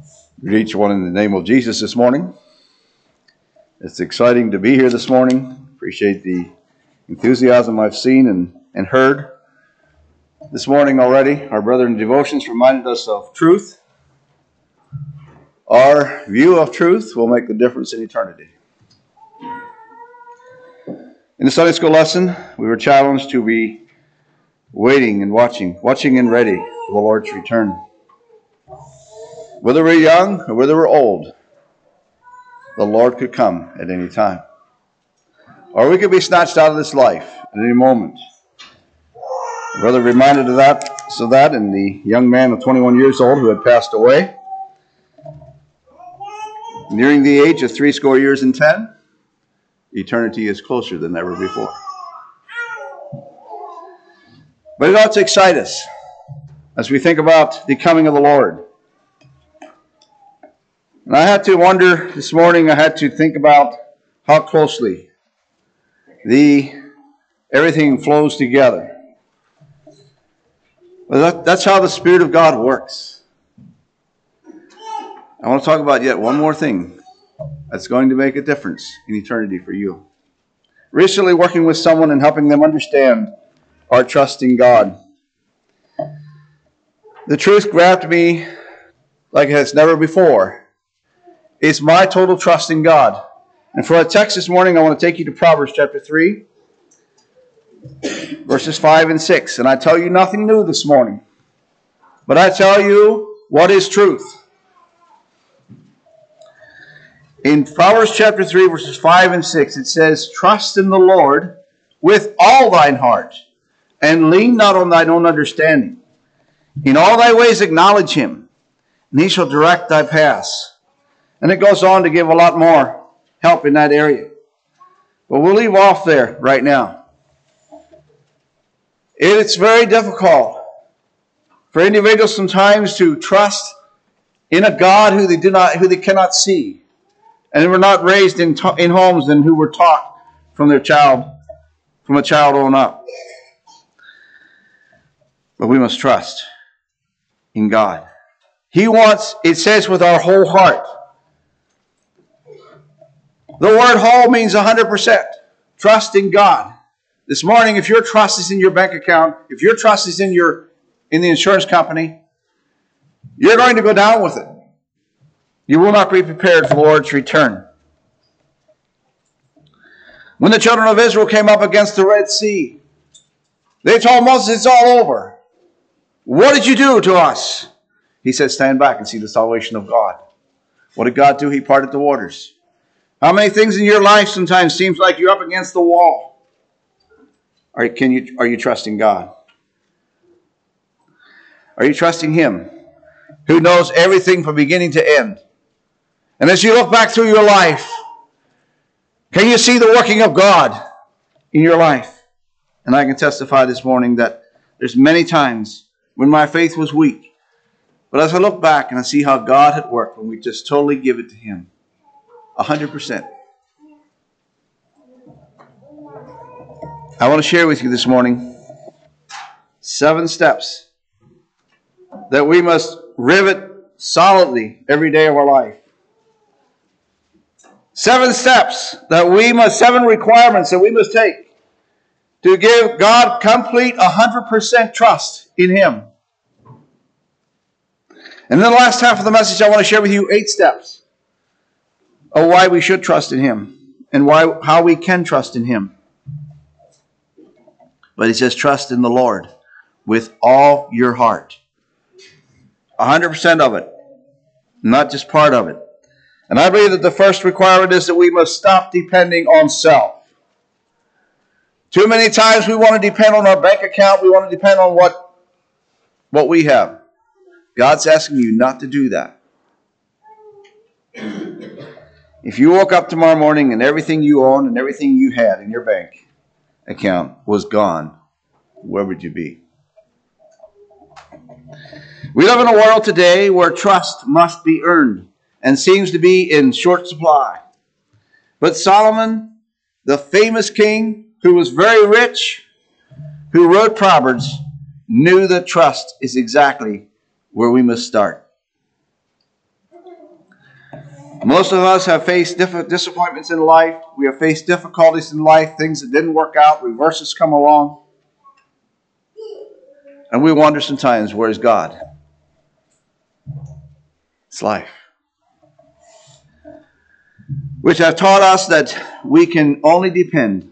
Greet each one in the name of Jesus this morning. It's exciting to be here this morning. Appreciate the enthusiasm I've seen and heard this morning already. Our brother in devotions reminded us of truth. Our view of truth will make the difference in eternity. In the Sunday school lesson, we were challenged to be waiting and watching and ready for the Lord's return. Whether we're young or whether we're old, the Lord could come at any time. Or we could be snatched out of this life at any moment. The brother reminded of that and the young man of 21 years old who had passed away. Nearing the age of 70 years and 10, eternity is closer than ever before. But it ought to excite us as we think about the coming of the Lord. And I had to wonder this morning, I had to think about how closely everything flows together. Well, that's how the Spirit of God works. I want to talk about yet one more thing that's going to make a difference in eternity for you. Recently working with someone and helping them understand our trust in God. The truth grabbed me like it has never before. It's my total trust in God. And for our text this morning, I want to take you to Proverbs chapter 3, verses 5 and 6. And I tell you nothing new this morning, but I tell you what is truth. In Proverbs chapter 3, verses 5 and 6, it says, "Trust in the Lord with all thine heart, and lean not on thine own understanding. In all thy ways acknowledge him, and he shall direct thy paths." And it goes on to give a lot more help in that area. But we'll leave off there right now. It's very difficult for individuals sometimes to trust in a God who they cannot see, and who were not raised in homes and who were taught from a child on up. But we must trust in God. He wants, it says, with our whole heart. The word whole means 100%. Trust in God. This morning, if your trust is in your bank account, if your trust is in the insurance company, you're going to go down with it. You will not be prepared for the Lord's return. When the children of Israel came up against the Red Sea, they told Moses, "It's all over. What did you do to us?" He said, "Stand back and see the salvation of God." What did God do? He parted the waters. How many things in your life sometimes seems like you're up against the wall? Are you trusting God? Are you trusting Him, who knows everything from beginning to end? And as you look back through your life, can you see the working of God in your life? And I can testify this morning that there's many times when my faith was weak. But as I look back and I see how God had worked when we just totally give it to Him, 100%. I want to share with you this morning 7 steps that we must rivet solidly every day of our life. 7 requirements that we must take to give God complete 100% trust in Him. And in the last half of the message, I want to share with you 8 steps of why we should trust in Him and how we can trust in Him. But He says, trust in the Lord with all your heart. 100% of it, not just part of it. And I believe that the first requirement is that we must stop depending on self. Too many times we want to depend on our bank account. We want to depend on what we have. God's asking you not to do that. If you woke up tomorrow morning and everything you owned and everything you had in your bank account was gone, where would you be? We live in a world today where trust must be earned and seems to be in short supply. But Solomon, the famous king who was very rich, who wrote Proverbs, knew that trust is exactly where we must start. Most of us have faced disappointments in life. We have faced difficulties in life, things that didn't work out, reverses come along. And we wonder sometimes, where's God? It's life. Which have taught us that we can only depend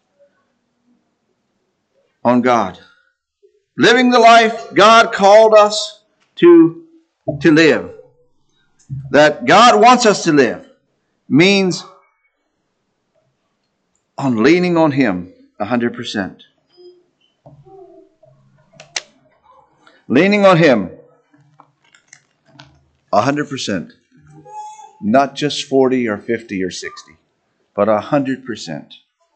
on God. Living the life God called us to live, that God wants us to live, means on leaning on Him 100%. Leaning on Him 100%. Not just 40 or 50 or 60, but 100%.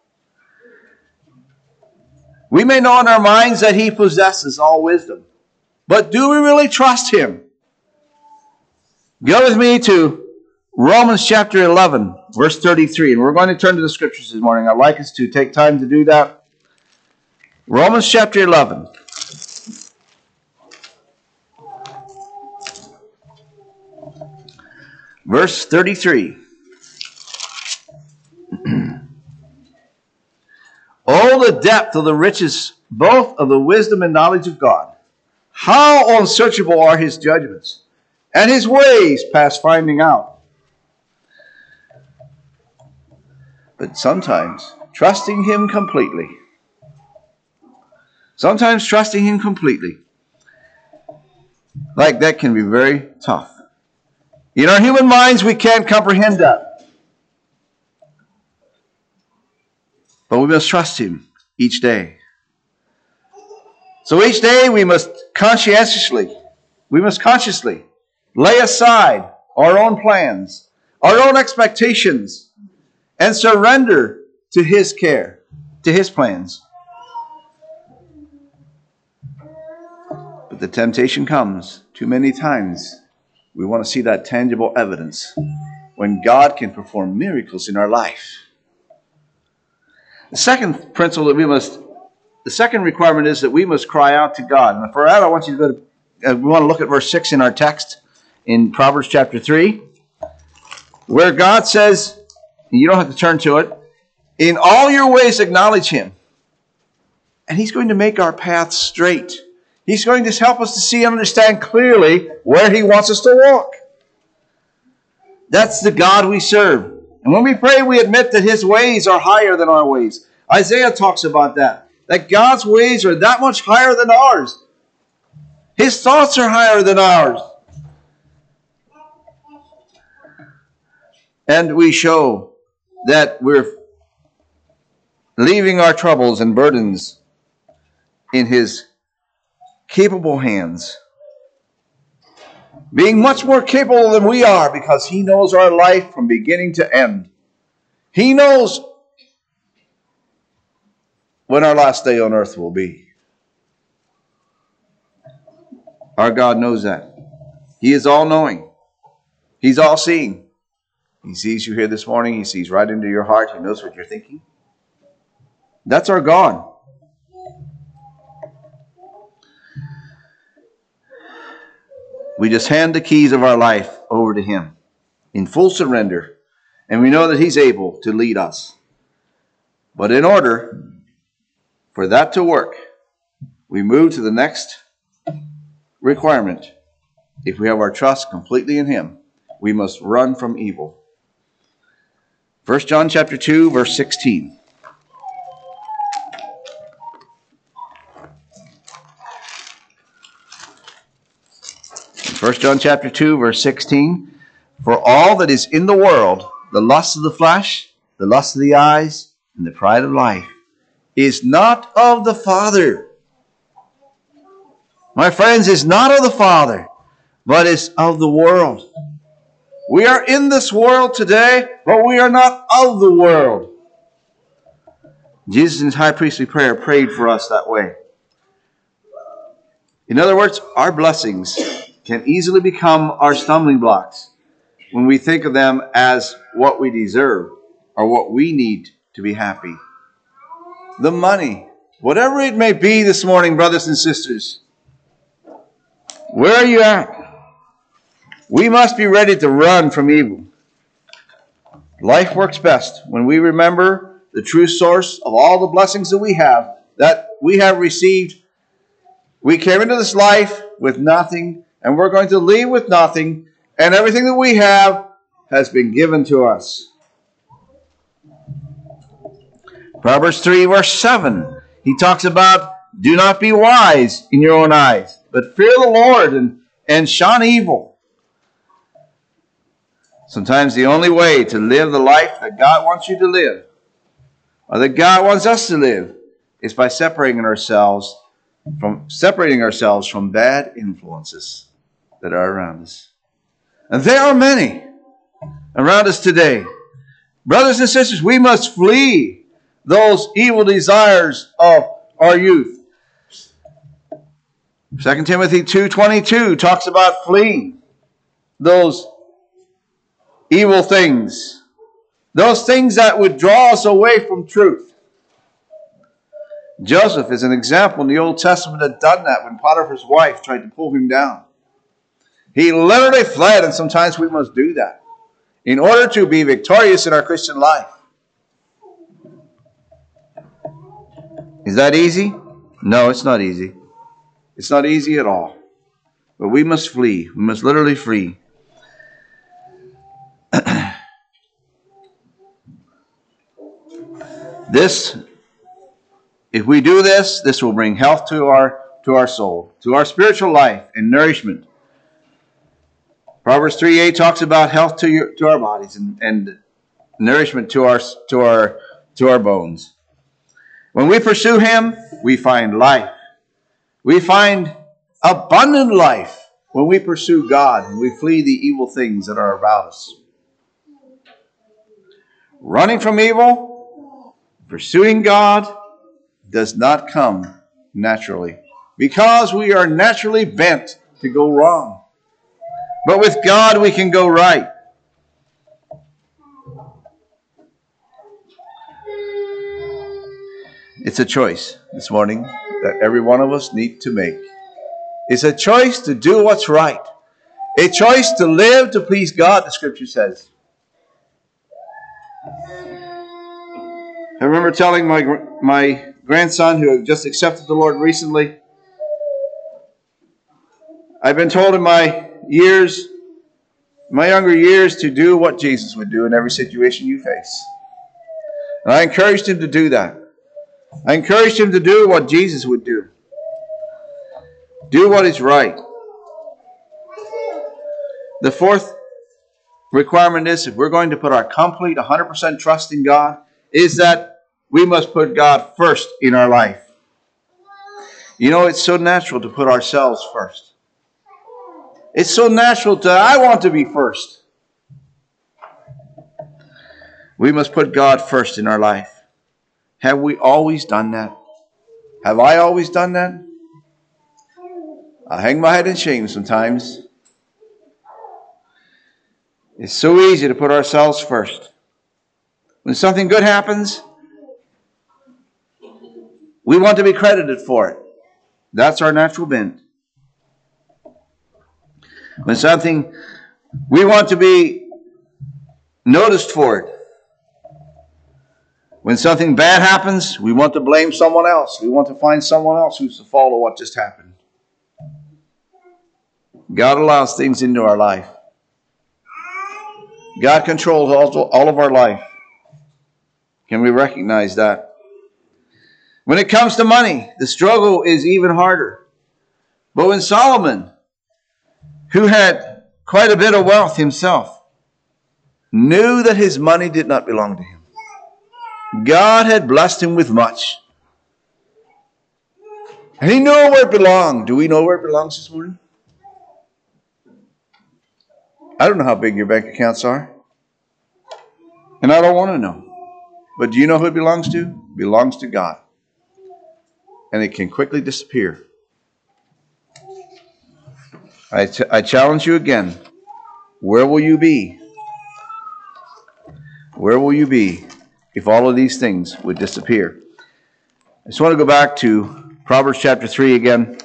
We may know in our minds that He possesses all wisdom, but do we really trust Him? Go with me to Romans chapter 11, verse 33, and we're going to turn to the Scriptures this morning. I'd like us to take time to do that. Romans chapter 11. Verse 33. Oh, the depth of the riches, both of the wisdom and knowledge of God. How unsearchable are His judgments, and His ways past finding out. But sometimes trusting Him completely. Sometimes trusting Him completely. Like that can be very tough. In our human minds, we can't comprehend that. But we must trust Him each day. So each day we must consciously lay aside our own plans, our own expectations, and surrender to His care, to His plans. But the temptation comes too many times. We want to see that tangible evidence when God can perform miracles in our life. The second principle the second requirement is that we must cry out to God. And for that, I want you to go to, we want to look at verse 6 in our text in Proverbs chapter 3, where God says, and you don't have to turn to it, in all your ways acknowledge Him, and He's going to make our paths straight. He's going to help us to see and understand clearly where He wants us to walk. That's the God we serve. And when we pray, we admit that His ways are higher than our ways. Isaiah talks about that God's ways are that much higher than ours. His thoughts are higher than ours. And we show that we're leaving our troubles and burdens in His capable hands, being much more capable than we are, because He knows our life from beginning to end. He knows when our last day on earth will be. Our God knows that. He is all-knowing. He's all-seeing. He sees you here this morning. He sees right into your heart. He knows what you're thinking. That's our God. We just hand the keys of our life over to Him in full surrender, and we know that He's able to lead us. But in order for that to work, we move to the next requirement. If we have our trust completely in Him, we must run from evil. 1 John chapter 2, verse 16. 1 John chapter 2, verse 16. For all that is in the world, the lust of the flesh, the lust of the eyes, and the pride of life, is not of the Father. My friends, is not of the Father, but is of the world. We are in this world today, but we are not of the world. Jesus in His high priestly prayer prayed for us that way. In other words, our blessings can easily become our stumbling blocks when we think of them as what we deserve or what we need to be happy. The money, whatever it may be this morning, brothers and sisters, where are you at? We must be ready to run from evil. Life works best when we remember the true source of all the blessings that we have received. We came into this life with nothing, and we're going to leave with nothing, and everything that we have has been given to us. Proverbs 3, verse 7, he talks about, do not be wise in your own eyes, but fear the Lord and shun evil. Sometimes the only way to live the life that God wants you to live, or that God wants us to live, is by separating ourselves from bad influences that are around us. And there are many around us today. Brothers and sisters, we must flee those evil desires of our youth. 2 Timothy 2:22 talks about fleeing those evil things. Those things that would draw us away from truth. Joseph is an example in the Old Testament that done that when Potiphar's wife tried to pull him down. He literally fled, and sometimes we must do that in order to be victorious in our Christian life. Is that easy? No, it's not easy. It's not easy at all. But we must flee. We must literally flee. If we do this, this will bring health to our soul, to our spiritual life and nourishment. Proverbs 3:8 talks about health to our bodies and nourishment to our bones. When we pursue Him, we find life. We find abundant life when we pursue God and we flee the evil things that are about us. Running from evil, pursuing God, does not come naturally, because we are naturally bent to go wrong. But with God, we can go right. It's a choice this morning that every one of us need to make. It's a choice to do what's right. A choice to live to please God, the Scripture says. I remember telling my grandson, who had just accepted the Lord recently, I've been told in my younger years, to do what Jesus would do in every situation you face. And I encouraged him to do that. I encouraged him to do what Jesus would do. Do what is right. The fourth requirement is, if we're going to put our complete 100% trust in God, is that we must put God first in our life. You know, it's so natural to put ourselves first. It's so natural I want to be first. We must put God first in our life. Have we always done that? Have I always done that? I hang my head in shame sometimes. It's so easy to put ourselves first. When something good happens, we want to be credited for it. That's our natural bent. When we want to be noticed for it. When something bad happens, we want to blame someone else. We want to find someone else who's the fault of what just happened. God allows things into our life. God controls all of our life. Can we recognize that? When it comes to money, the struggle is even harder. But when Solomon, who had quite a bit of wealth himself, knew that his money did not belong to him, God had blessed him with much. And he knew where it belonged. Do we know where it belongs this morning? I don't know how big your bank accounts are. And I don't want to know. But do you know who it belongs to? It belongs to God. And it can quickly disappear. I challenge you again. Where will you be? Where will you be if all of these things would disappear? I just want to go back to Proverbs chapter 3 again.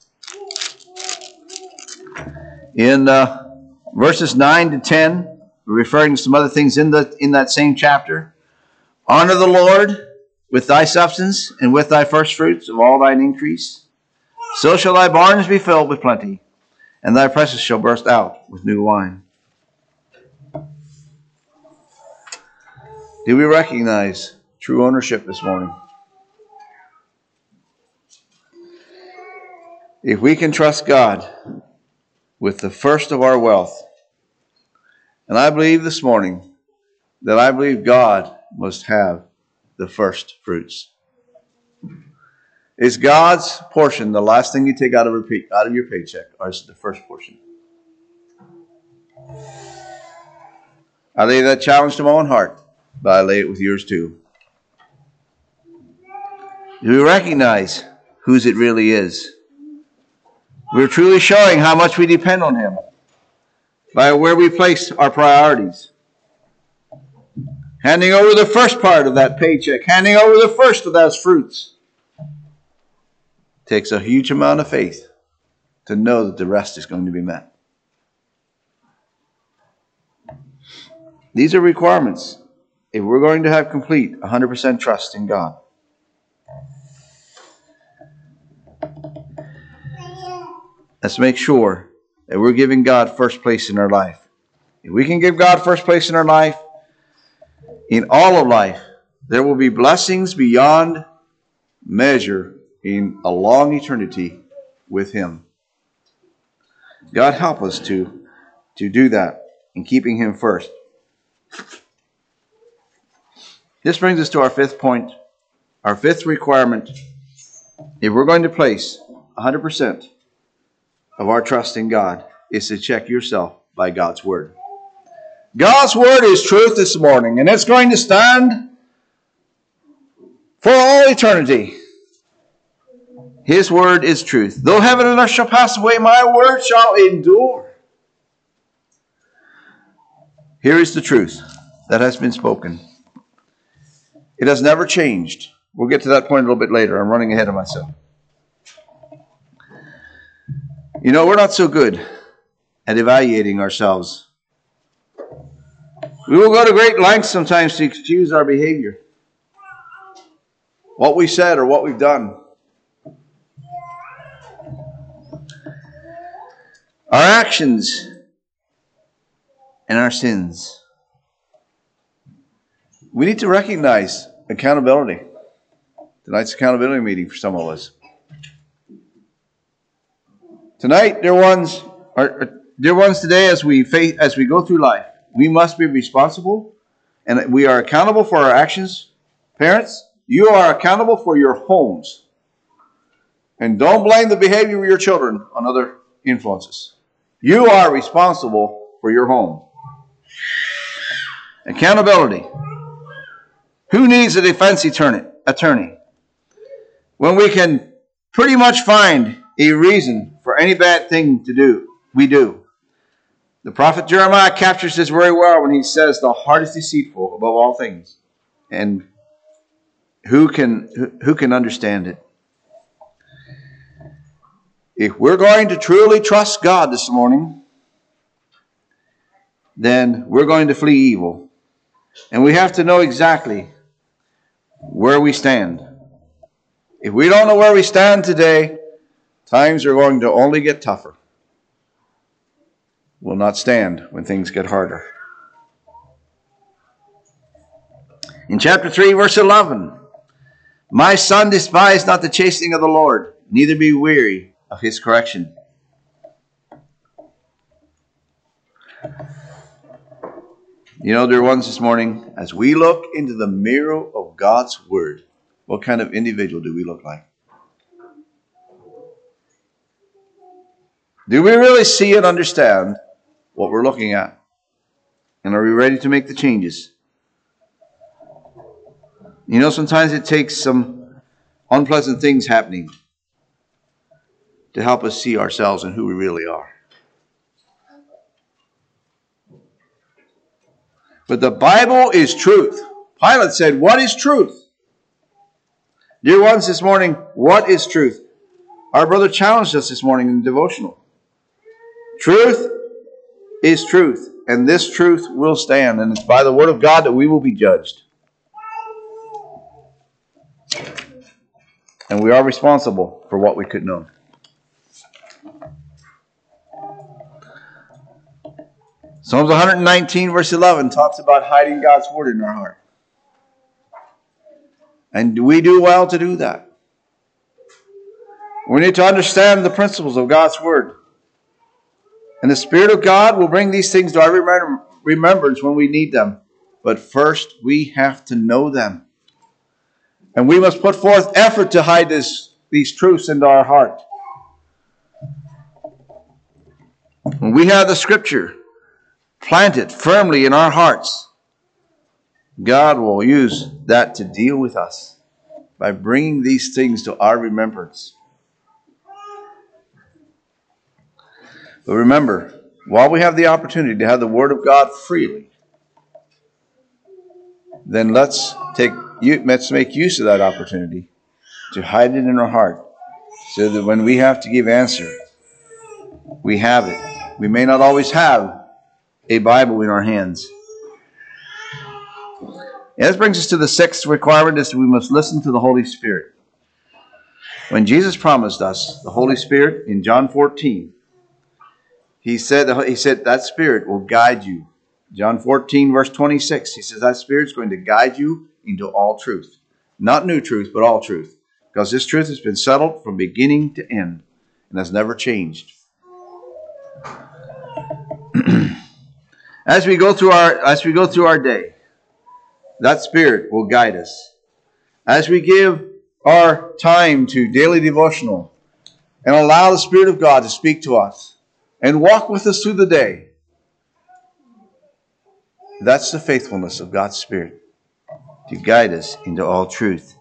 In verses 9 to 10, referring to some other things in that same chapter. Honor the Lord with thy substance and with thy first fruits of all thine increase. So shall thy barns be filled with plenty, and thy presses shall burst out with new wine. Do we recognize true ownership this morning? If we can trust God with the first of our wealth, and I believe this morning that I believe God must have the first fruits. Is God's portion the last thing you take out of your paycheck, or is it the first portion? I lay that challenge to my own heart, but I lay it with yours too. Do we recognize whose it really is? We're truly showing how much we depend on Him by where we place our priorities. Handing over the first part of that paycheck, handing over the first of those fruits, takes a huge amount of faith to know that the rest is going to be met. These are requirements if we're going to have complete 100% trust in God. Let's make sure that we're giving God first place in our life. If we can give God first place in our life, in all of life, there will be blessings beyond measure in a long eternity with Him. God help us to do that in keeping Him first. This brings us to our fifth point, our fifth requirement. If we're going to place 100% of our trust in God, is to check yourself by God's Word. God's Word is truth this morning, and it's going to stand for all eternity. His Word is truth. Though heaven and earth shall pass away, my word shall endure. Here is the truth that has been spoken. It has never changed. We'll get to that point a little bit later. I'm running ahead of myself. You know, we're not so good at evaluating ourselves. We will go to great lengths sometimes to excuse our behavior, what we said or what we've done. Our actions and our sins. We need to recognize accountability. Tonight's accountability meeting for some of us. Tonight, dear ones today, as we go through life, we must be responsible, and we are accountable for our actions. Parents, you are accountable for your homes, and don't blame the behavior of your children on other influences. You are responsible for your home. Accountability. Who needs a defense attorney when we can pretty much find a reason for any bad thing we do? The prophet Jeremiah captures this very well when he says the heart is deceitful above all things, and who can understand it? If we're going to truly trust God this morning, then we're going to flee evil. And we have to know exactly where we stand. If we don't know where we stand today, times are going to only get tougher. We'll not stand when things get harder. In chapter 3, verse 11, my son, despise not the chastening of the Lord, neither be weary of His correction. You know, dear ones, this morning, as we look into the mirror of God's Word, what kind of individual do we look like? Do we really see and understand what we're looking at? And are we ready to make the changes? You know, sometimes it takes some unpleasant things happening to help us see ourselves and who we really are. But the Bible is truth. Pilate said, what is truth? Dear ones, this morning, what is truth? Our brother challenged us this morning in the devotional. Truth is truth. and this truth will stand. And it's by the word of God that we will be judged. And we are responsible for what we could know. Psalms 119 verse 11 talks about hiding God's word in our heart. And we do well to do that. We need to understand the principles of God's word. And the Spirit of God will bring these things to our remembrance when we need them. But first, we have to know them. And we must put forth effort to hide these truths into our heart. When we have the Scripture planted firmly in our hearts, God will use that to deal with us by bringing these things to our remembrance. But remember, while we have the opportunity to have the Word of God freely, then let's make use of that opportunity to hide it in our heart, so that when we have to give answer, we have it. We may not always have a Bible in our hands. And this brings us to the sixth requirement, is we must listen to the Holy Spirit. When Jesus promised us the Holy Spirit in John 14, He said that Spirit will guide you. John 14 verse 26, He says that Spirit's going to guide you into all truth. Not new truth, but all truth. Because this truth has been settled from beginning to end and has never changed. As we go through our day, that Spirit will guide us. As we give our time to daily devotional and allow the Spirit of God to speak to us and walk with us through the day, that's the faithfulness of God's Spirit to guide us into all truth.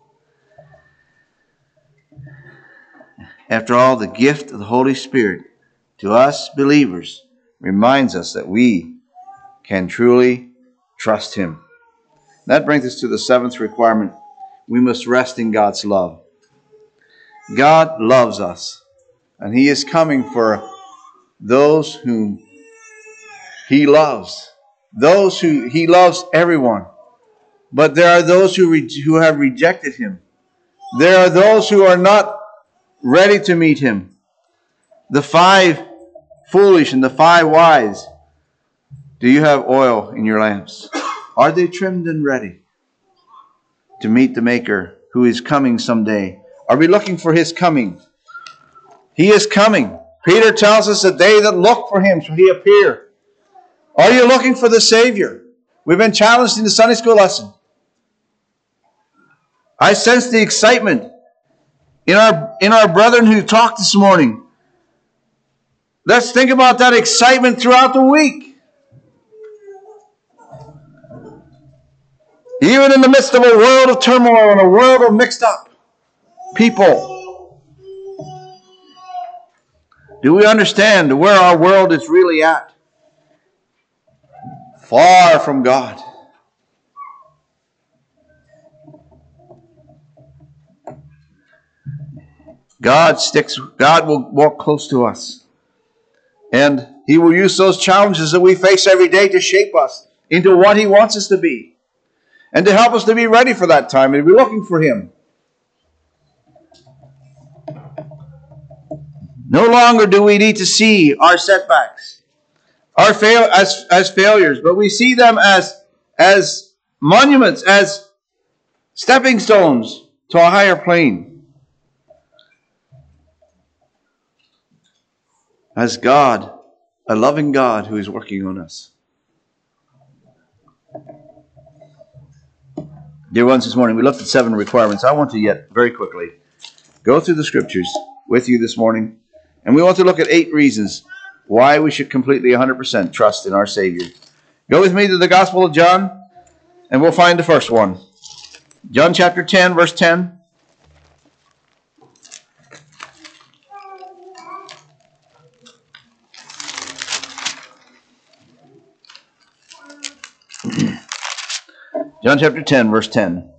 After all, the gift of the Holy Spirit to us believers reminds us that we can truly trust Him. That brings us to the seventh requirement. We must rest in God's love. God loves us, and He is coming for those whom He loves. He loves everyone. But there are those who have rejected Him. There are those who are not ready to meet Him. The 5 foolish and the 5 wise. Do you have oil in your lamps? Are they trimmed and ready to meet the Maker who is coming someday? Are we looking for His coming? He is coming. Peter tells us that they that look for Him shall He appear. Are you looking for the Savior? We've been challenged in the Sunday school lesson. I sense the excitement in our brethren who talked this morning. Let's think about that excitement throughout the week. Even in the midst of a world of turmoil and a world of mixed up people, do we understand where our world is really at? Far from God. God will walk close to us. And He will use those challenges that we face every day to shape us into what He wants us to be. And to help us to be ready for that time and to be looking for Him. No longer do we need to see our setbacks, as failures, but we see them as monuments, as stepping stones to a higher plane. As God, a loving God who is working on us. Dear ones, this morning we looked at 7 requirements. I want to yet very quickly go through the Scriptures with you this morning. And we want to look at 8 reasons why we should completely 100% trust in our Savior. Go with me to the Gospel of John, and we'll find the first one. John chapter 10, verse 10. John chapter 10, verse 10.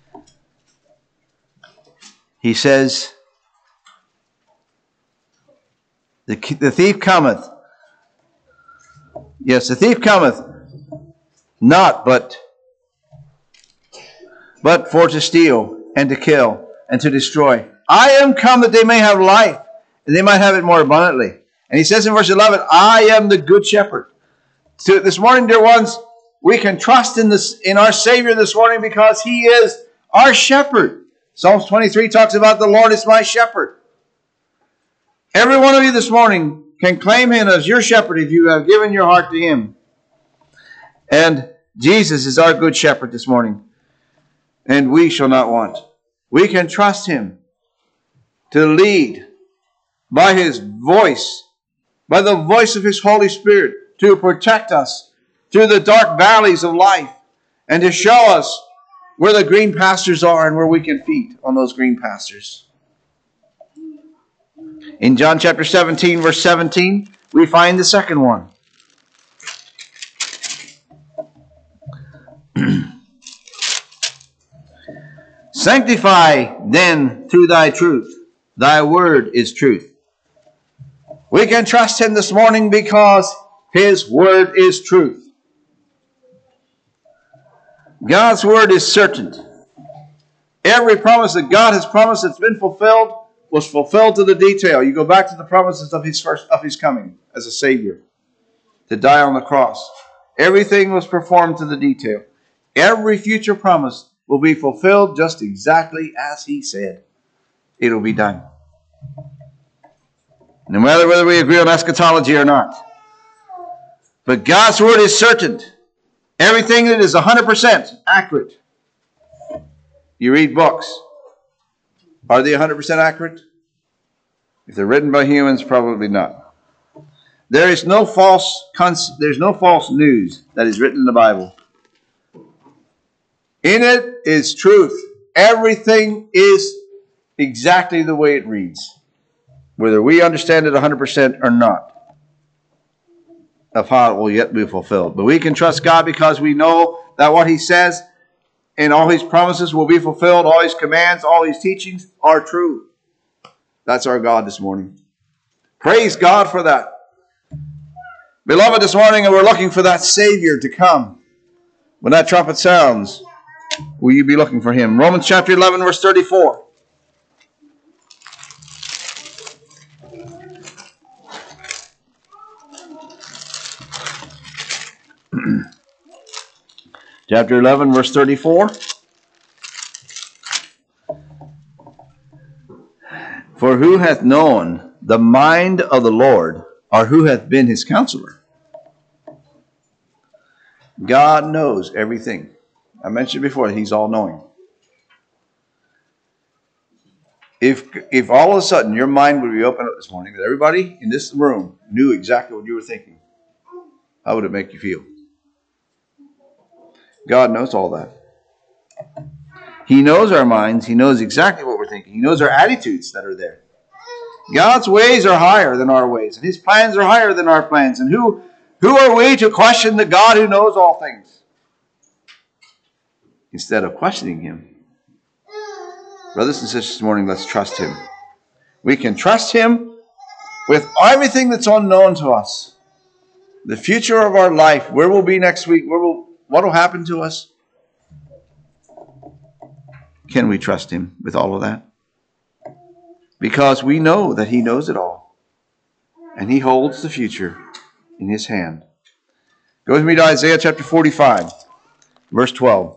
He says, The thief cometh Yes, the thief cometh not but for to steal and to kill and to destroy. I am come that they may have life, and they might have it more abundantly. And he says in verse 11, I am the good shepherd. So this morning, dear ones, we can trust in our Savior this morning because he is our shepherd. Psalms 23 talks about the Lord is my shepherd. Every one of you this morning can claim him as your shepherd if you have given your heart to him. And Jesus is our good shepherd this morning. And we shall not want. We can trust him to lead by his voice, by the voice of his Holy Spirit, to protect us through the dark valleys of life and to show us where the green pastures are and where we can feed on those green pastures. In John chapter 17, verse 17, we find the second one. Sanctify then through thy truth. Thy word is truth. We can trust him this morning because his word is truth. God's word is certain. Every promise that God has promised that's been fulfilled was fulfilled to the detail. You go back to the promises of his coming as a Savior, to die on the cross. Everything was performed to the detail. Every future promise will be fulfilled just exactly as he said. It will be done. No matter whether we agree on eschatology or not. But God's word is certain. Everything that is 100% accurate. You read books. Are they 100% accurate? If they're written by humans, probably not. There's no false news that is written in the Bible. In it is truth. Everything is exactly the way it reads. Whether we understand it 100% or not. Of how it will yet be fulfilled. But we can trust God because we know that what he says and all his promises will be fulfilled. All his commands, all his teachings are true. That's our God this morning. Praise God for that. Beloved, this morning we're looking for that Savior to come. When that trumpet sounds, will you be looking for him? Romans chapter 11, verse 34. Chapter 11, verse 34. For who hath known the mind of the Lord, or who hath been his counselor? God knows everything. I mentioned before that he's all-knowing. If all of a sudden your mind would be opened up this morning, that everybody in this room knew exactly what you were thinking, how would it make you feel? God knows all that. He knows our minds. He knows exactly what we're thinking. He knows our attitudes that are there. God's ways are higher than our ways, and his plans are higher than our plans. And who are we to question the God who knows all things? Instead of questioning him. Brothers and sisters, this morning, let's trust him. We can trust him with everything that's unknown to us. The future of our life, where we'll be next week, what will happen to us? Can we trust him with all of that? Because we know that he knows it all. And he holds the future in his hand. Go with me to Isaiah chapter 45, verse 12.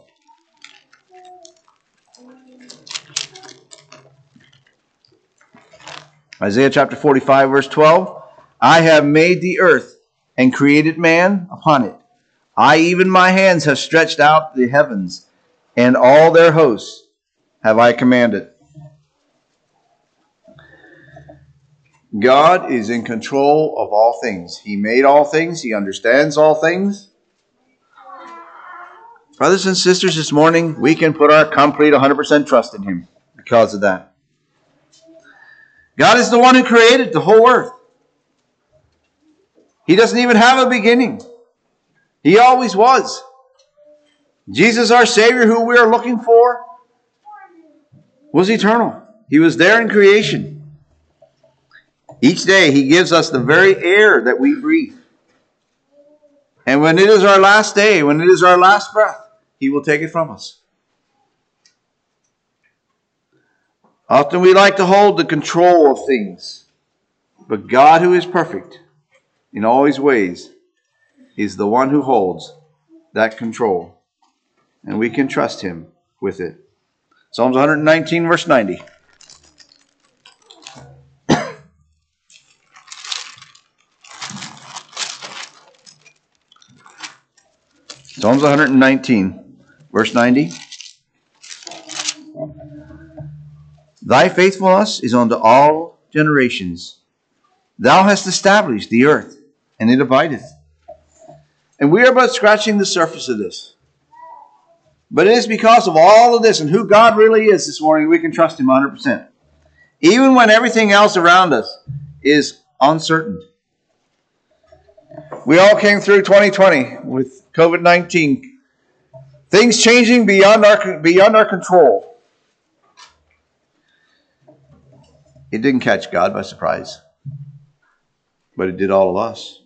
Isaiah chapter 45, verse 12. I have made the earth and created man upon it. I, even my hands, have stretched out the heavens, and all their hosts have I commanded. God is in control of all things. He made all things. He understands all things. Brothers and sisters, this morning, we can put our complete 100% trust in him because of that. God is the one who created the whole earth. He doesn't even have a beginning. He always was. Jesus, our Savior, who we are looking for, was eternal. He was there in creation. Each day he gives us the very air that we breathe. And when it is our last day, when it is our last breath, He will take it from us. Often we like to hold the control of things. But God, who is perfect in all His ways, is the one who holds that control. And we can trust Him with it. Psalms 119, verse 90. Psalms 119, verse 90. Thy faithfulness is unto all generations. Thou hast established the earth, and it abideth. And we are but scratching the surface of this. But it is because of all of this and who God really is this morning, we can trust Him 100%. Even when everything else around us is uncertain. We all came through 2020 with COVID-19. Things changing beyond our control. It didn't catch God by surprise. But it did all of us.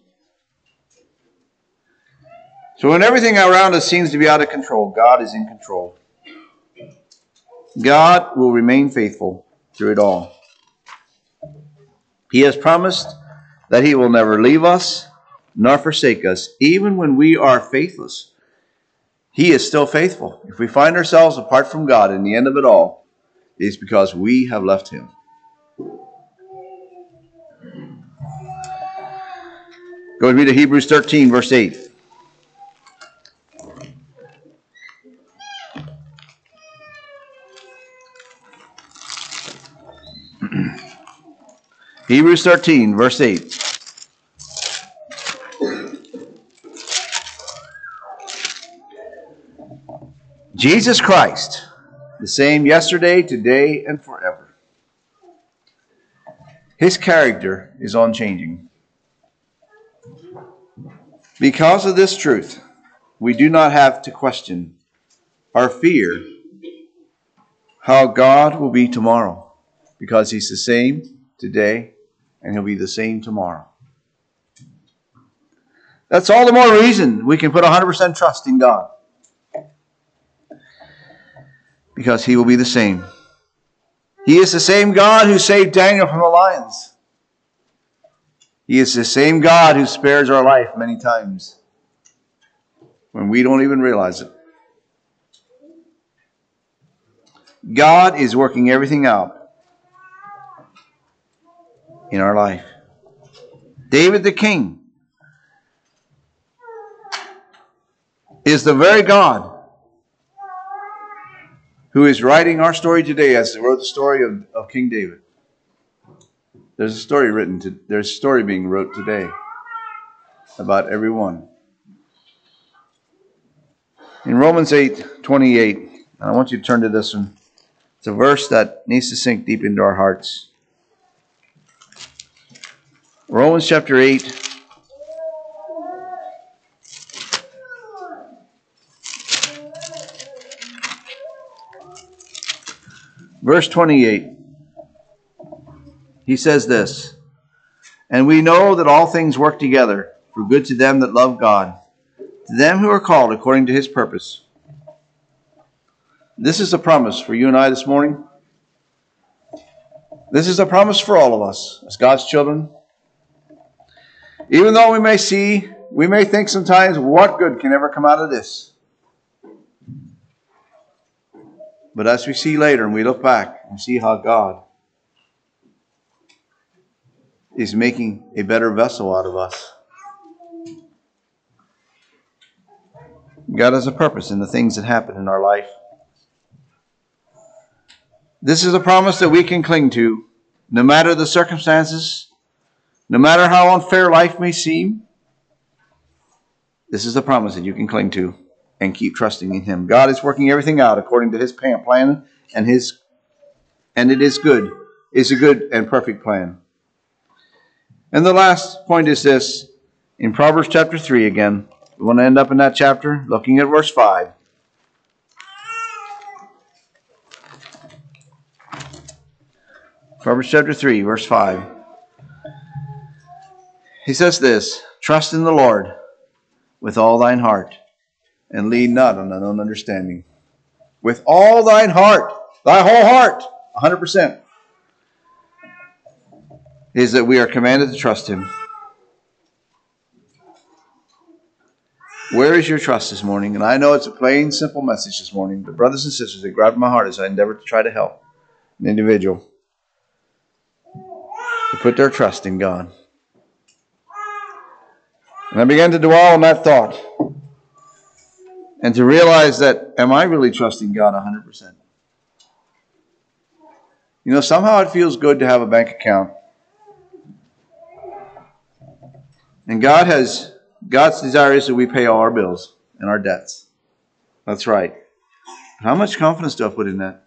So when everything around us seems to be out of control, God is in control. God will remain faithful through it all. He has promised that He will never leave us nor forsake us, even when we are faithless. He is still faithful. If we find ourselves apart from God in the end of it all, it is because we have left Him. Go with me to Hebrews 13, verse 8. Hebrews 13, verse 8. Jesus Christ, the same yesterday, today, and forever. His character is unchanging. Because of this truth, we do not have to question or fear how God will be tomorrow, because He's the same today and He'll be the same tomorrow. That's all the more reason we can put 100% trust in God, because He will be the same. He is the same God who saved Daniel from the lions. He is the same God who spares our life many times when we don't even realize it. God is working everything out in our life. David the king is the very God who is writing our story today, as he wrote the story of King David. There's a story being wrote today about everyone. In Romans 8:28, I want you to turn to this one. It's a verse that needs to sink deep into our hearts. Romans chapter 8. Verse 28. He says this, "And we know that all things work together for good to them that love God, to them who are called according to His purpose." This is a promise for you and I this morning. This is a promise for all of us as God's children. Even though we may think sometimes, what good can ever come out of this? But as we see later and we look back and see how God is making a better vessel out of us. God has a purpose in the things that happen in our life. This is a promise that we can cling to, no matter the circumstances, no matter how unfair life may seem. This is a promise that you can cling to and keep trusting in Him. God is working everything out according to His plan, and it is good. It's a good and perfect plan. And the last point is this, in Proverbs chapter 3 again. We want to end up in that chapter, looking at verse 5. Proverbs chapter 3, verse 5. He says this, "Trust in the Lord with all thine heart, and lean not on thine own understanding. With all thine heart, thy whole heart, 100%, is that we are commanded to trust Him. Where is your trust this morning? And I know it's a plain, simple message this morning, but brothers and sisters, it grabbed my heart as I endeavored to try to help an individual to put their trust in God. And I began to dwell on that thought and to realize that, am I really trusting God 100%? You know, somehow it feels good to have a bank account. And God's desire is that we pay all our bills and our debts. That's right. How much confidence do I put in that?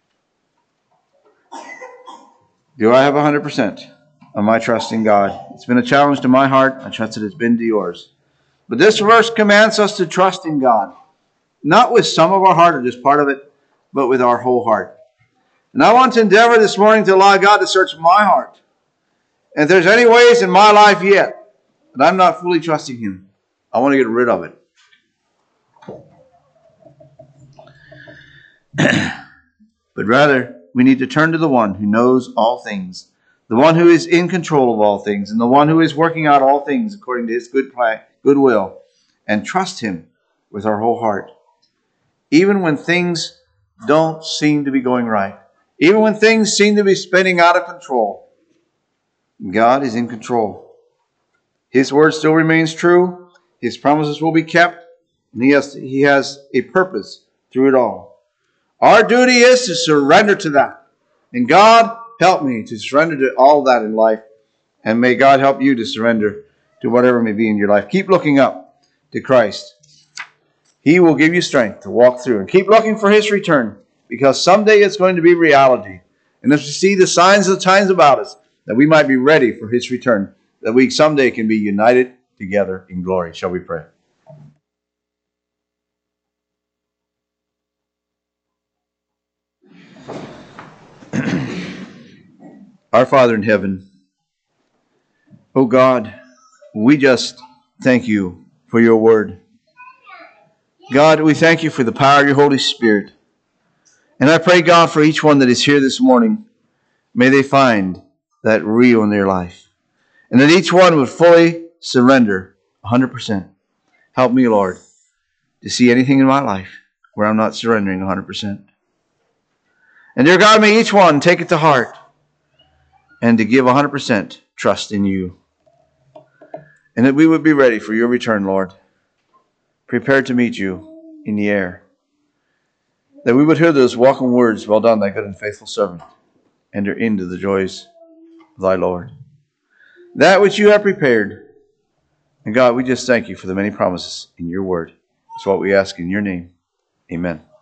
Do I have 100% of my trust in God? It's been a challenge to my heart. I trust that it's been to yours. But this verse commands us to trust in God. Not with some of our heart or just part of it, but with our whole heart. And I want to endeavor this morning to allow God to search my heart. And if there's any ways in my life yet that I'm not fully trusting Him, I want to get rid of it. But rather, we need to turn to the one who knows all things, the one who is in control of all things, and the one who is working out all things according to His good will, and trust Him with our whole heart. Even when things don't seem to be going right, even when things seem to be spinning out of control, God is in control. His word still remains true. His promises will be kept. And He has a purpose through it all. Our duty is to surrender to that. And God, help me to surrender to all that in life. And may God help you to surrender to whatever may be in your life. Keep looking up to Christ. He will give you strength to walk through. And keep looking for His return. Because someday it's going to be reality. And if we see the signs of the times about us, that we might be ready for His return. That we someday can be united together in glory. Shall we pray? Our Father in heaven, oh God, we just thank You for Your word. God, we thank You for the power of Your Holy Spirit. And I pray, God, for each one that is here this morning, may they find that real in their life. And that each one would fully surrender 100%. Help me, Lord, to see anything in my life where I'm not surrendering 100%. And dear God, may each one take it to heart and to give 100% trust in You. And that we would be ready for Your return, Lord, prepared to meet You in the air. That we would hear those welcome words, well done, thy good and faithful servant. Enter into the joys of thy Lord. That which You have prepared. And God, we just thank You for the many promises in Your word. It's what we ask in Your name. Amen.